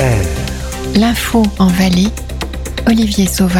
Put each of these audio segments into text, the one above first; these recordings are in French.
L'info en Valais, Olivier Sauva.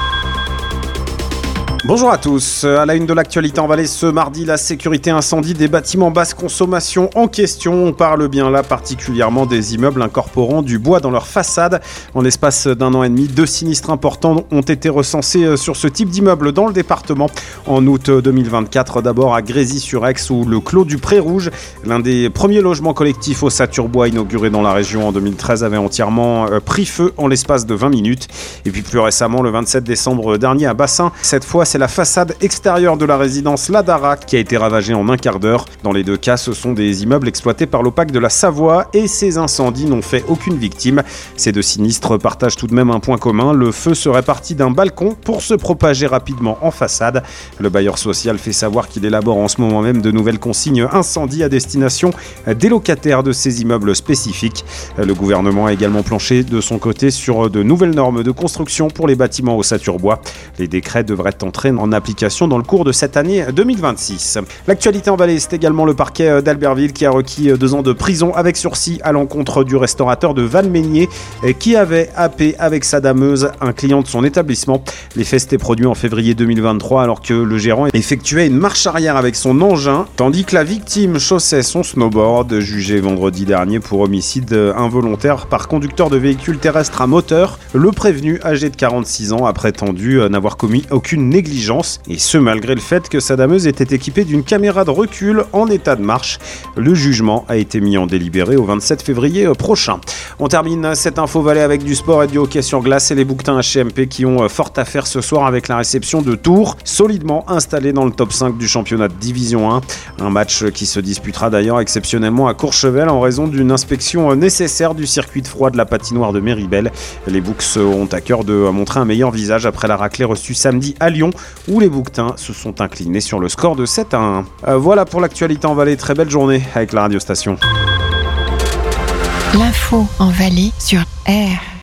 Bonjour à tous. À la une de l'actualité en Valais ce mardi, la sécurité incendie des bâtiments basse consommation en question. On parle bien là particulièrement des immeubles incorporant du bois dans leur façade. En l'espace d'un an et demi, 2 sinistres importants ont été recensés sur ce type d'immeuble dans le département. En août 2024, d'abord à Grésy-sur-Aix où le Clos du Pré-Rouge, l'un des premiers logements collectifs au Saturbois inauguré dans la région en 2013, avait entièrement pris feu en l'espace de 20 minutes. Et puis plus récemment, le 27 décembre dernier à Bassin, cette fois c'est la façade extérieure de la résidence Ladara qui a été ravagée en un quart d'heure. Dans les deux cas, ce sont des immeubles exploités par l'OPAC de la Savoie et ces incendies n'ont fait aucune victime. Ces deux sinistres partagent tout de même un point commun. Le feu serait parti d'un balcon pour se propager rapidement en façade. Le bailleur social fait savoir qu'il élabore en ce moment même de nouvelles consignes incendie à destination des locataires de ces immeubles spécifiques. Le gouvernement a également planché de son côté sur de nouvelles normes de construction pour les bâtiments au Saturbois. Les décrets devraient entrer en application dans le cours de cette année 2026. L'actualité en Valais, c'est également le parquet d'Albertville qui a requis 2 ans de prison avec sursis à l'encontre du restaurateur de Valmeinier qui avait happé avec sa dameuse un client de son établissement. Les faits s'étaient produits en février 2023 alors que le gérant effectuait une marche arrière avec son engin tandis que la victime chaussait son snowboard, jugé vendredi dernier pour homicide involontaire par conducteur de véhicule terrestre à moteur. Le prévenu, âgé de 46 ans, a prétendu n'avoir commis aucune négligence, et ce malgré le fait que sa dameuse était équipée d'une caméra de recul en état de marche. Le jugement a été mis en délibéré au 27 février prochain. On termine cette info Valais avec du sport et du hockey sur glace et les Bouquetins HCMP qui ont fort à faire ce soir avec la réception de Tours, solidement installé dans le top 5 du championnat de Division 1. Un match qui se disputera d'ailleurs exceptionnellement à Courchevel en raison d'une inspection nécessaire du circuit de froid de la patinoire de Méribel. Les Boucs ont à cœur de montrer un meilleur visage après la raclée reçue samedi à Lyon où les Bouquetins se sont inclinés sur le score de 7-1. Voilà pour l'actualité en Valais. Très belle journée avec la radiostation. L'info en Valais sur R.